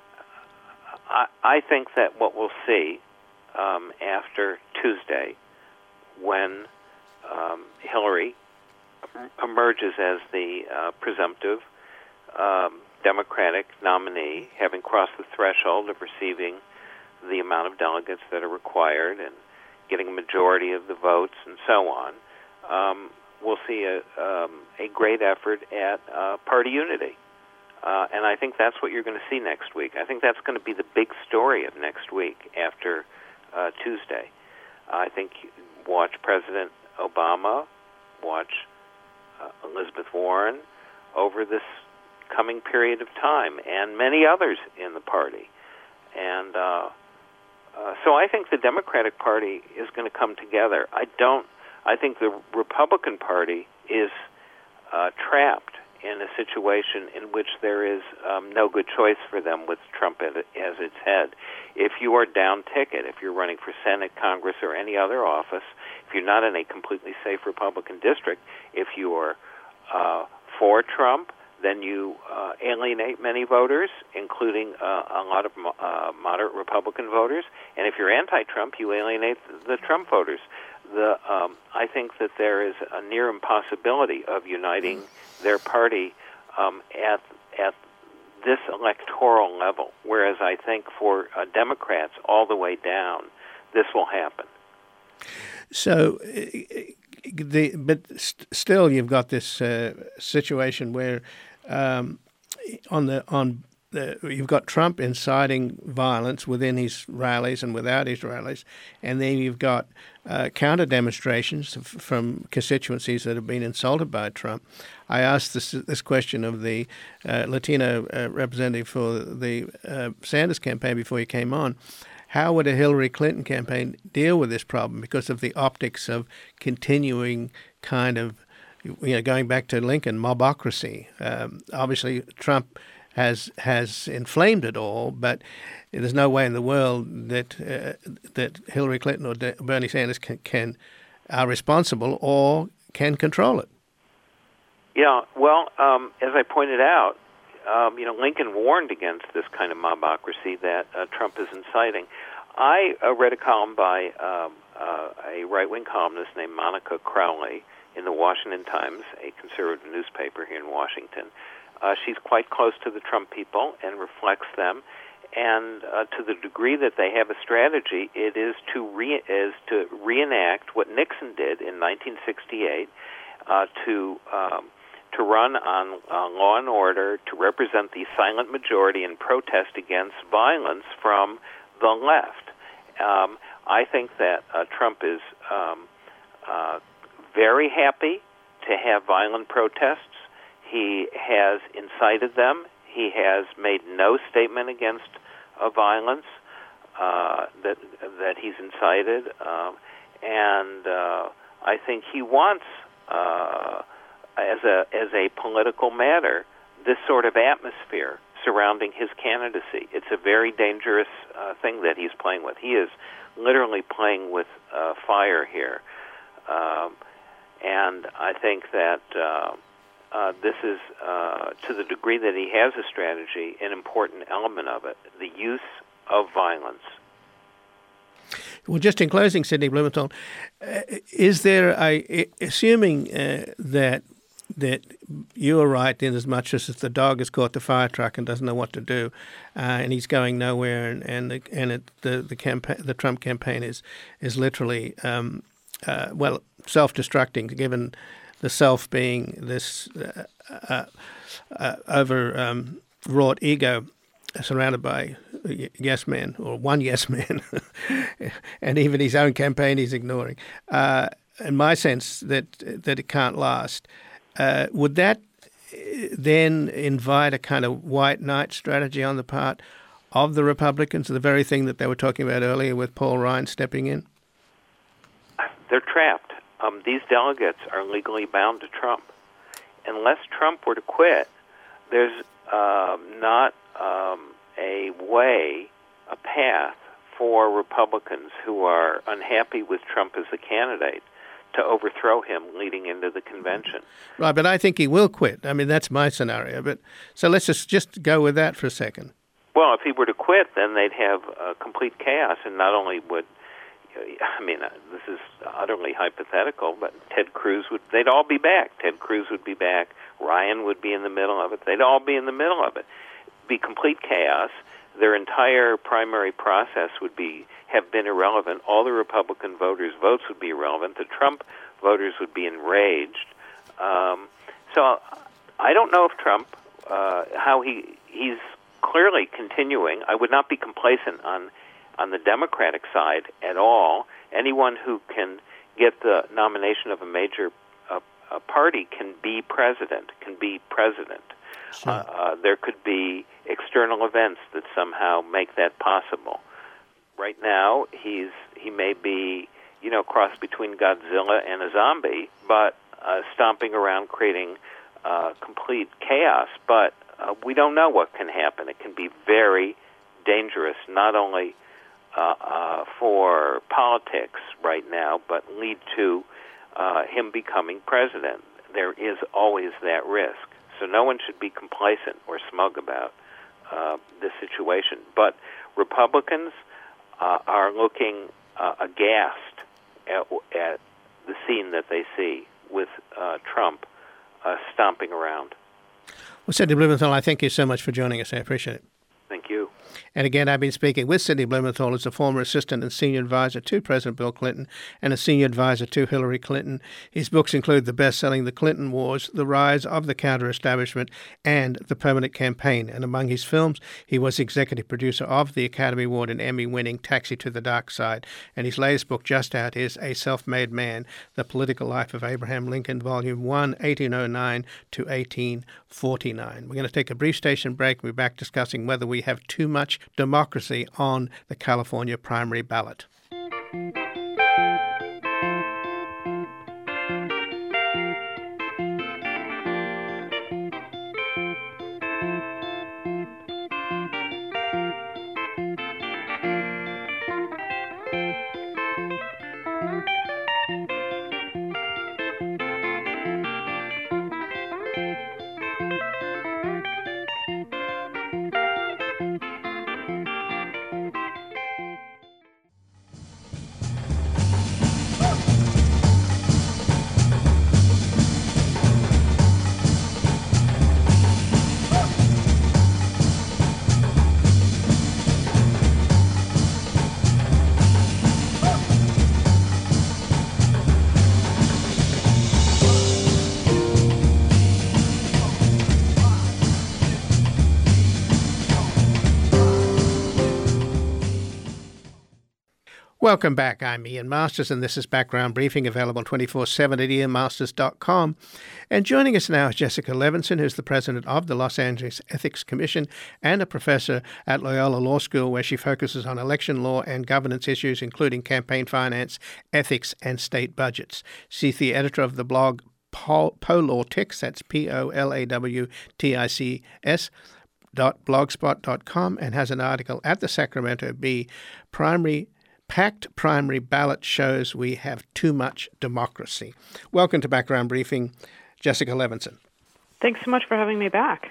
I, I think that what we'll see um, after Tuesday, when um, Hillary emerges as the uh, presumptive um, Democratic nominee, having crossed the threshold of receiving the amount of delegates that are required and getting a majority of the votes and so on, um, we'll see a, um, a great effort at uh, party unity. Uh, and I think that's what you're going to see next week. I think that's going to be the big story of next week after uh, Tuesday. I think watch President Obama, watch uh, Elizabeth Warren over this coming period of time, and many others in the party. And uh, uh, so I think the Democratic Party is going to come together. I don't. I think the Republican Party is uh, trapped in a situation in which there is um, no good choice for them with Trump as its head. If you are down ticket, if you're running for Senate, Congress, or any other office, if you're not in a completely safe Republican district, if you are uh, for Trump, then you uh, alienate many voters, including uh, a lot of uh, moderate Republican voters. And if you're anti-Trump, you alienate the Trump voters. The um, I think that there is a near impossibility of uniting their party um, at at this electoral level, whereas I think for uh, Democrats all the way down, this will happen. So, the but st- still, you've got this uh, situation where um, on the on. The, you've got Trump inciting violence within his rallies and without his rallies, and then you've got uh, counter demonstrations f- from constituencies that have been insulted by Trump. I asked this this question of the uh, Latino uh, representative for the uh, Sanders campaign before he came on. How would a Hillary Clinton campaign deal with this problem because of the optics of continuing kind of, you know, going back to Lincoln, mobocracy? Um, obviously, Trump has has inflamed it all, but there's no way in the world that uh, that Hillary Clinton or De- Bernie Sanders can, can are responsible or can control it. Yeah, well, um, as I pointed out, um, you know, Lincoln warned against this kind of mobocracy that uh, Trump is inciting. I uh, read a column by um, uh, a right-wing columnist named Monica Crowley in the Washington Times, a conservative newspaper here in Washington. Uh, she's quite close to the Trump people and reflects them, and uh, to the degree that they have a strategy, it is to re- is to reenact what Nixon did in nineteen sixty-eight, uh, to um, to run on uh, law and order, to represent the silent majority and protest against violence from the left. Um, I think that uh, Trump is um, uh, very happy to have violent protests. He has incited them. He has made no statement against uh, violence uh, that that he's incited, uh, and uh, I think he wants, uh, as a as a political matter, this sort of atmosphere surrounding his candidacy. It's a very dangerous uh, thing that he's playing with. He is literally playing with uh, fire here, um, and I think that. Uh, Uh, this is, uh, to the degree that he has a strategy, an important element of it, the use of violence. Well, just in closing, Sidney Blumenthal, uh, is there a, assuming uh, that that you are right in as much as if the dog has caught the fire truck and doesn't know what to do, uh, and he's going nowhere, and and the, and it, the the campaign, the Trump campaign is is literally um, uh, well self-destructing, given the self being this uh, uh, uh, over um, wrought ego, surrounded by yes men, or one yes man, and even his own campaign he's ignoring. Uh, in my sense, that that it can't last. Uh, would that then invite a kind of white knight strategy on the part of the Republicans, the very thing that they were talking about earlier with Paul Ryan stepping in? They're trapped. Um, these delegates are legally bound to Trump. Unless Trump were to quit, there's uh, not um, a way, a path for Republicans who are unhappy with Trump as a candidate to overthrow him leading into the convention. Right, but I think he will quit. I mean, that's my scenario. But so let's just, just go with that for a second. Well, if he were to quit, then they'd have uh, complete chaos, and not only would, I mean, uh, this is utterly hypothetical, but Ted Cruz would, they'd all be back. Ted Cruz would be back. Ryan would be in the middle of it. They'd all be in the middle of it. It'd be complete chaos. Their entire primary process would be have been irrelevant. All the Republican voters' votes would be irrelevant. The Trump voters would be enraged. Um, so I don't know if Trump, uh, how he he's clearly continuing. I would not be complacent on on the Democratic side at all. Anyone who can get the nomination of a major uh, a party can be president, can be president. Sure. Uh, uh, there could be external events that somehow make that possible. Right now, he's he may be, you know, cross between Godzilla and a zombie, but uh, stomping around creating uh, complete chaos. But uh, we don't know what can happen. It can be very dangerous, not only uh, uh, for politics right now, but lead to uh, him becoming president. There is always that risk. So no one should be complacent or smug about uh, this situation. But Republicans uh, are looking uh, aghast at, at the scene that they see with uh, Trump uh, stomping around. Well, Sidney Blumenthal, I thank you so much for joining us. I appreciate it. Thank you. And again, I've been speaking with Sidney Blumenthal, as a former assistant and senior advisor to President Bill Clinton and a senior advisor to Hillary Clinton. His books include the best-selling The Clinton Wars, The Rise of the Counter-Establishment, and The Permanent Campaign. And among his films, he was executive producer of the Academy Award and Emmy-winning Taxi to the Dark Side. And his latest book, just out, is A Self-Made Man, The Political Life of Abraham Lincoln, Volume one, eighteen oh nine to eighteen forty-nine. We're going to take a brief station break. We'll be back discussing whether we have too much democracy on the California primary ballot. Welcome back. I'm Ian Masters, and this is Background Briefing, available twenty-four seven at ian masters dot com. And joining us now is Jessica Levinson, who's the president of the Los Angeles Ethics Commission and a professor at Loyola Law School, where she focuses on election law and governance issues, including campaign finance, ethics, and state budgets. She's the editor of the blog Polawtics, that's P O L A W T I C S, dot blogspot dot com, and has an article at the Sacramento Bee, Primary Packed primary ballot shows we have too much democracy. Welcome to Background Briefing, Jessica Levinson. Thanks so much for having me back.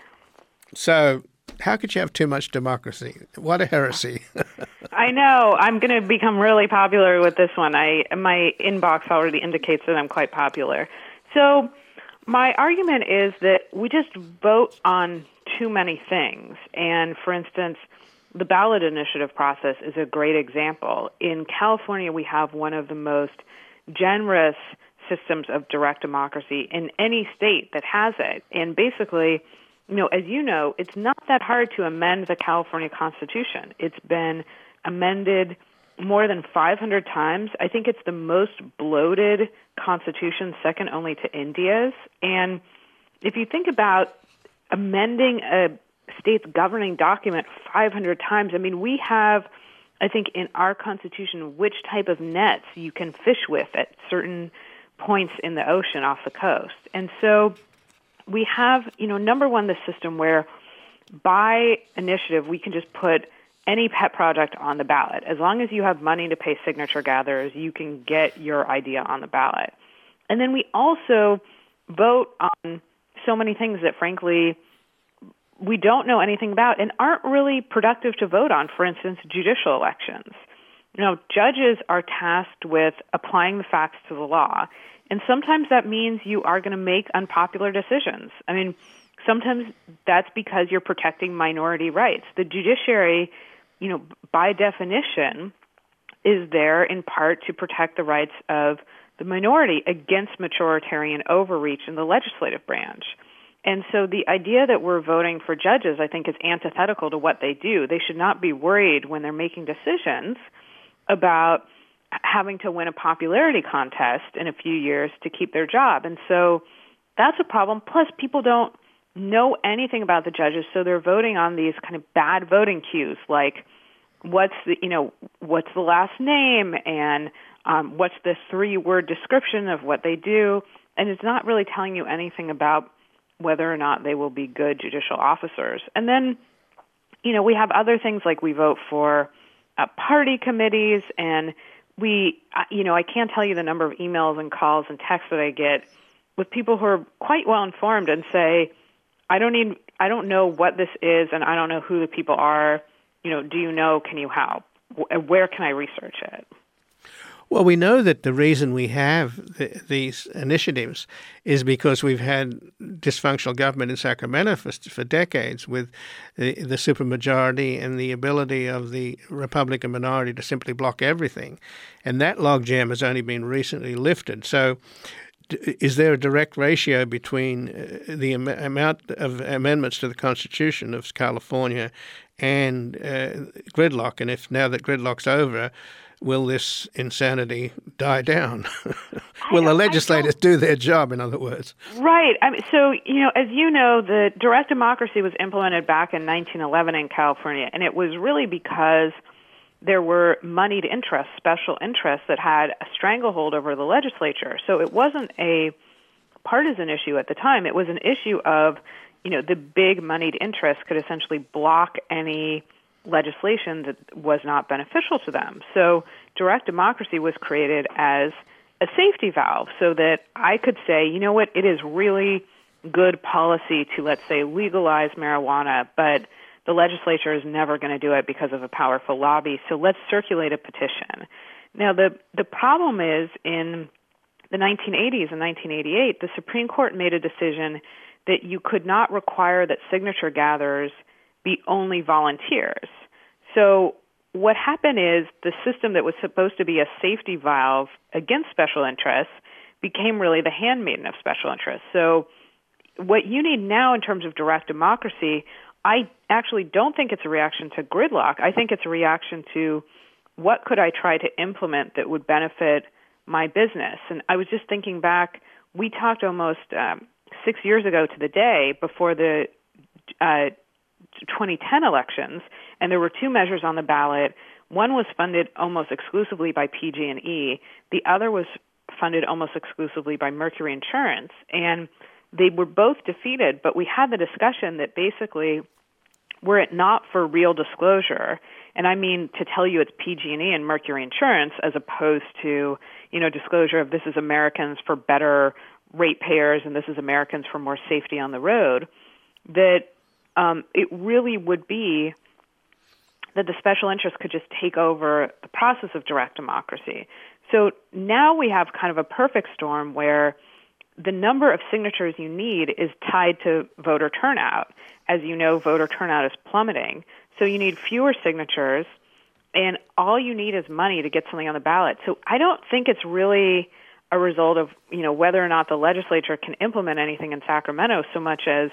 So, how could you have too much democracy? What a heresy. I know. I'm going to become really popular with this one. I my inbox already indicates that I'm quite popular. So, my argument is that we just vote on too many things. And, for instance, the ballot initiative process is a great example. In California, we have one of the most generous systems of direct democracy in any state that has it. And basically, you know, as you know, it's not that hard to amend the California Constitution. It's been amended more than five hundred times. I think it's the most bloated constitution, second only to India's. And if you think about amending a state's governing document five hundred times, I mean, we have, I think, in our Constitution, which type of nets you can fish with at certain points in the ocean off the coast. And so we have, you know, number one, the system where by initiative we can just put any pet project on the ballot. As long as you have money to pay signature gatherers, you can get your idea on the ballot. And then we also vote on so many things that, frankly, we don't know anything about and aren't really productive to vote on. For instance, judicial elections. You know, judges are tasked with applying the facts to the law, and sometimes that means you are going to make unpopular decisions. I mean, sometimes that's because you're protecting minority rights. The judiciary, you know, by definition, is there in part to protect the rights of the minority against majoritarian overreach in the legislative branch. And so the idea that we're voting for judges, I think, is antithetical to what they do. They should not be worried when they're making decisions about having to win a popularity contest in a few years to keep their job. And so that's a problem. Plus, people don't know anything about the judges, so they're voting on these kind of bad voting cues, like what's the, you know, what's the last name and um, what's the three-word description of what they do, and it's not really telling you anything about whether or not they will be good judicial officers. And then, you know, we have other things like we vote for uh, party committees, and we, uh, you know, I can't tell you the number of emails and calls and texts that I get with people who are quite well informed and say, I don't need, I don't know what this is, and I don't know who the people are. You know, do you know? Can you help? Where can I research it? Well, we know that the reason we have th- these initiatives is because we've had dysfunctional government in Sacramento for, for decades, with the, the supermajority and the ability of the Republican minority to simply block everything. And that logjam has only been recently lifted. So is there a direct ratio between the am- amount of amendments to the Constitution of California and uh, gridlock? And if now that gridlock's over, will this insanity die down? Will the legislators do their job, in other words? Right. I mean, so, you know, as you know, the direct democracy was implemented back in nineteen eleven in California, and it was really because there were moneyed interests, special interests that had a stranglehold over the legislature. So it wasn't a partisan issue at the time. It was an issue of, you know, the big moneyed interests could essentially block any legislation that was not beneficial to them. So direct democracy was created as a safety valve so that I could say, you know what, it is really good policy to, let's say, legalize marijuana, but the legislature is never going to do it because of a powerful lobby, so let's circulate a petition. Now, the, the problem is in the nineteen eighties and nineteen eighty-eight, the Supreme Court made a decision that you could not require that signature gatherers be only volunteers. So what happened is the system that was supposed to be a safety valve against special interests became really the handmaiden of special interests. So what you need now in terms of direct democracy, I actually don't think it's a reaction to gridlock. I think it's a reaction to what could I try to implement that would benefit my business. And I was just thinking back, we talked almost um, six years ago to the day before the uh, twenty ten elections, and there were two measures on the ballot. One was funded almost exclusively by P G and E. The other was funded almost exclusively by Mercury Insurance. And they were both defeated, but we had the discussion that basically, were it not for real disclosure, and I mean to tell you it's P G and E and Mercury Insurance as opposed to, you know, disclosure of this is Americans for better ratepayers and this is Americans for more safety on the road, that um, it really would be that the special interests could just take over the process of direct democracy. So now we have kind of a perfect storm where the number of signatures you need is tied to voter turnout. As you know, voter turnout is plummeting. So you need fewer signatures, and all you need is money to get something on the ballot. So I don't think it's really a result of, you know, whether or not the legislature can implement anything in Sacramento so much as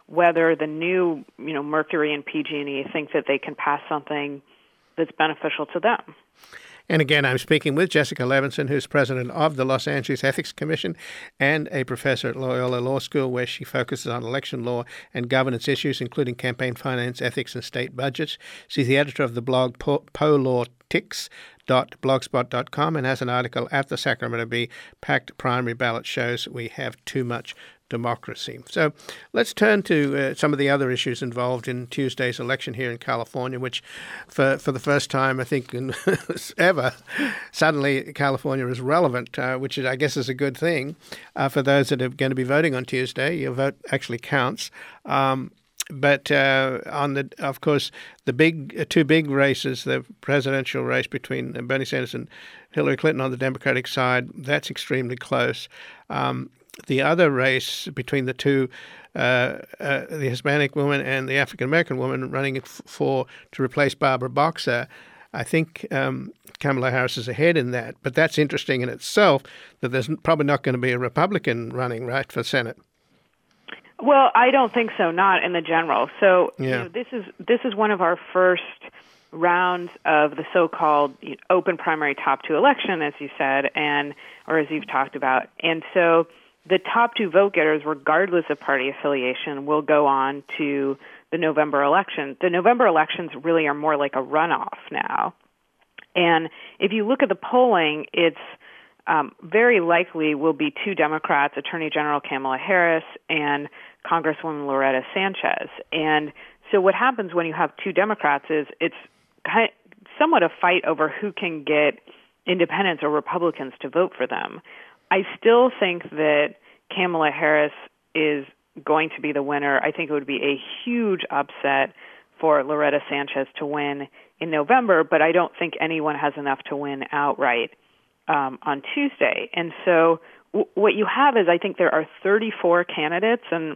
whether the new, you know, Mercury and P G and E think that they can pass something that's beneficial to them. And again, I'm speaking with Jessica Levinson, who's president of the Los Angeles Ethics Commission and a professor at Loyola Law School, where she focuses on election law and governance issues, including campaign finance, ethics, and state budgets. She's the editor of the blog polawtics dot blogspot dot com and has an article at the Sacramento Bee, Packed Primary Ballot Shows We Have Too Much Democracy. So let's turn to uh, some of the other issues involved in Tuesday's election here in California, which for for the first time, I think, in ever, suddenly California is relevant, uh, which is, I guess is a good thing uh, for those that are going to be voting on Tuesday. Your vote actually counts. Um, But uh, on the, of course, the big uh, two big races, the presidential race between Bernie Sanders and Hillary Clinton on the Democratic side, that's extremely close. Um, the other race between the two, uh, uh, the Hispanic woman and the African American woman running f- for to replace Barbara Boxer, I think um, Kamala Harris is ahead in that. But that's interesting in itself that there's probably not going to be a Republican running, right, for Senate. Well, I don't think so, not in the general. So yeah. you know, this is this is one of our first rounds of the so-called open primary top two election, as you said, and or as you've talked about. And so the top two vote getters, regardless of party affiliation, will go on to the November election. The November elections really are more like a runoff now. And if you look at the polling, it's Um, very likely will be two Democrats, Attorney General Kamala Harris and Congresswoman Loretta Sanchez. And so what happens when you have two Democrats is it's kind of somewhat a fight over who can get independents or Republicans to vote for them. I still think that Kamala Harris is going to be the winner. I think it would be a huge upset for Loretta Sanchez to win in November, but I don't think anyone has enough to win outright Um, on Tuesday. And so w- what you have is I think there are thirty-four candidates, and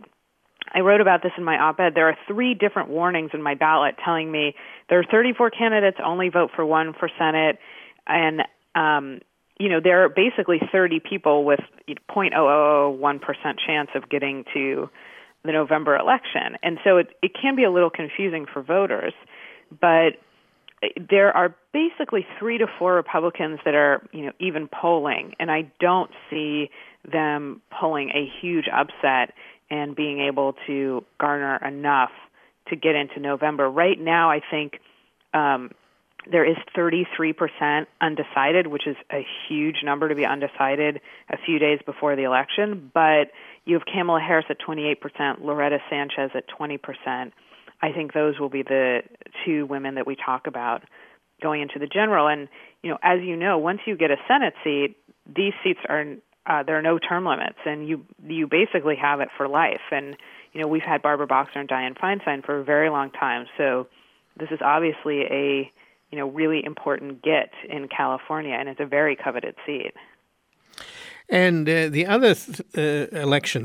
I wrote about this in my op-ed. There are three different warnings in my ballot telling me there are thirty-four candidates, only vote for one for Senate, and um, you know, there are basically thirty people with zero point zero zero one percent chance of getting to the November election. And so it, it can be a little confusing for voters, but there are basically three to four Republicans that are, you know, even polling, and I don't see them pulling a huge upset and being able to garner enough to get into November. Right now, I think um, there is thirty-three percent undecided, which is a huge number to be undecided a few days before the election, but you have Kamala Harris at twenty-eight percent, Loretta Sanchez at twenty percent. I think those will be the two women that we talk about going into the general. And, you know, as you know, once you get a Senate seat, these seats are, uh, there are no term limits, and you you basically have it for life. And, you know, we've had Barbara Boxer and Dianne Feinstein for a very long time. So this is obviously a, you know, really important get in California, and it's a very coveted seat. And uh, the other th- uh, election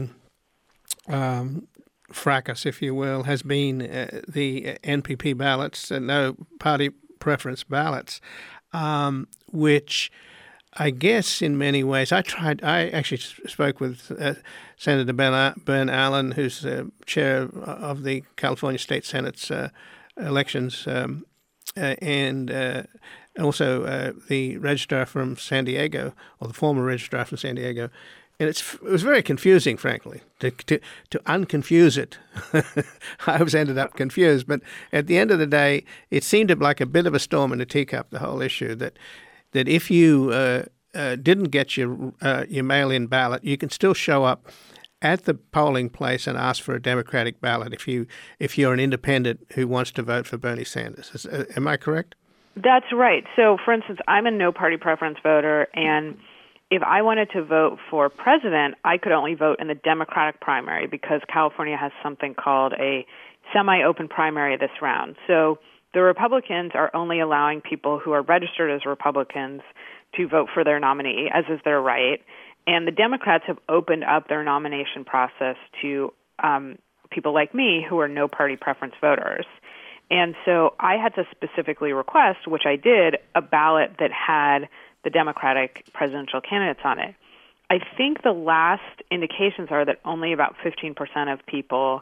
um fracas, if you will, has been uh, the N P P ballots, uh, no party preference ballots, um, which I guess in many ways, I tried, I actually spoke with uh, Senator Ben, Ben Allen, who's uh, chair of the California State Senate's uh, elections, um, uh, and uh, also uh, the registrar from San Diego, or the former registrar from San Diego. And it's, it was very confusing, frankly, to to, to unconfuse it. I was ended up confused. But at the end of the day, it seemed like a bit of a storm in a teacup, the whole issue, that that if you uh, uh, didn't get your uh, your mail-in ballot, you can still show up at the polling place and ask for a Democratic ballot if, you, if you're an independent who wants to vote for Bernie Sanders. Is, uh, am I correct? That's right. So, for instance, I'm a no-party preference voter, and if I wanted to vote for president, I could only vote in the Democratic primary because California has something called a semi-open primary this round. So the Republicans are only allowing people who are registered as Republicans to vote for their nominee, as is their right. And the Democrats have opened up their nomination process to um, people like me who are no-party preference voters. And so I had to specifically request, which I did, a ballot that had the Democratic presidential candidates on it. I think the last indications are that only about fifteen percent of people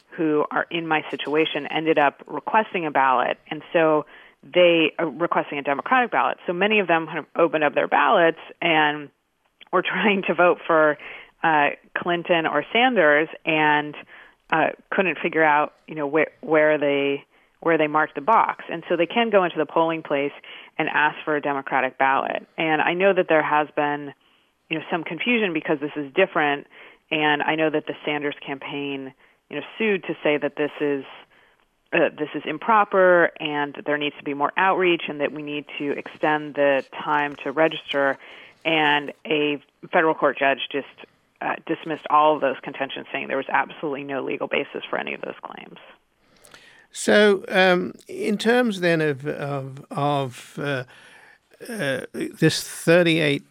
who are in my situation ended up requesting a ballot, and so they are requesting a Democratic ballot. So many of them kind of opened up their ballots and were trying to vote for uh, Clinton or Sanders, and uh, couldn't figure out, you know, where where they where they marked the box. And so they can go into the polling place and ask for a Democratic ballot. And I know that there has been, you know, some confusion because this is different. And I know that the Sanders campaign, you know, sued to say that this is uh, this is improper and that there needs to be more outreach and that we need to extend the time to register. And a federal court judge just uh, dismissed all of those contentions, saying there was absolutely no legal basis for any of those claims. So, um, in terms then of of, of uh, uh, this thirty-eight,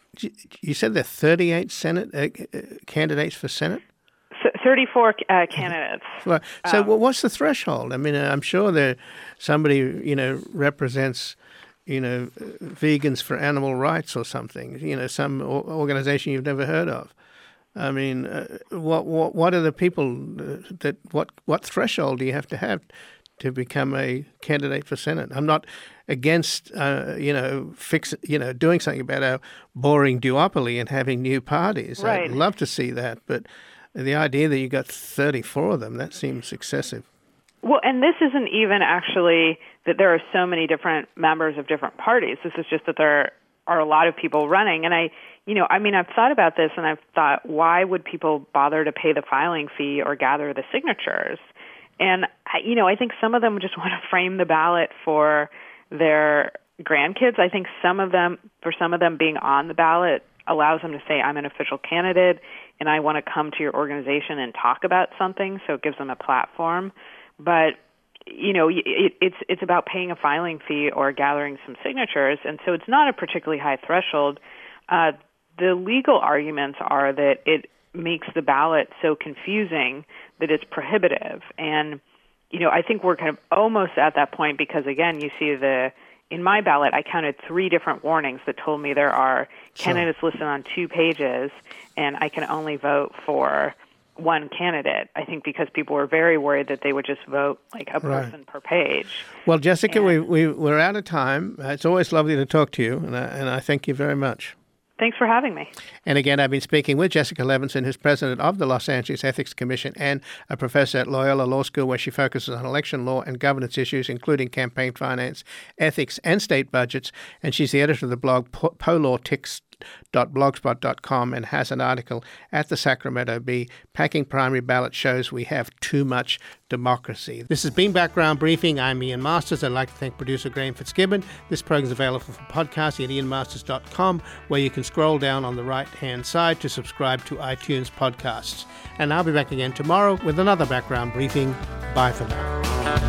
you said there are thirty-eight Senate uh, candidates for Senate? thirty-four uh, candidates. Well, so, um, what's the threshold? I mean, I'm sure there somebody you know represents you know vegans for animal rights or something. You know, some organization you've never heard of. I mean, uh, what what what are the people that what what threshold do you have to have to become a candidate for Senate? I'm not against uh, you know fix you know doing something about our boring duopoly and having new parties. Right. I'd love to see that, but the idea that you got thirty-four of them, that seems excessive. Well, and this isn't even actually that there are so many different members of different parties. This is just that there are a lot of people running. And I, you know, I mean, I've thought about this and I've thought, why would people bother to pay the filing fee or gather the signatures? And, I, you know, I think some of them just want to frame the ballot for their grandkids. I think some of them, for some of them, being on the ballot allows them to say, I'm an official candidate and I want to come to your organization and talk about something. So it gives them a platform. But you know, it, it's it's about paying a filing fee or gathering some signatures, and so it's not a particularly high threshold. Uh, the legal arguments are that it makes the ballot so confusing that it's prohibitive. And, you know, I think we're kind of almost at that point because, again, you see the in my ballot, I counted three different warnings that told me there are candidates listed on two pages, and I can only vote for one candidate, I think, because people were very worried that they would just vote like a person right. per page. Well, Jessica, and, we, we, we're out of time. It's always lovely to talk to you, and I, and I thank you very much. Thanks for having me. And again, I've been speaking with Jessica Levinson, who's president of the Los Angeles Ethics Commission and a professor at Loyola Law School, where she focuses on election law and governance issues, including campaign finance, ethics, and state budgets. And she's the editor of the blog polawtics dot blogspot dot com and has an article at the Sacramento Bee, Packing Primary Ballot Shows We Have Too Much Democracy. This has been Background Briefing. I'm Ian Masters. I'd like to thank producer Graham Fitzgibbon. This program is available for podcast at ian masters dot com, where you can scroll down on the right-hand side to subscribe to iTunes podcasts. And I'll be back again tomorrow with another Background Briefing. Bye for now.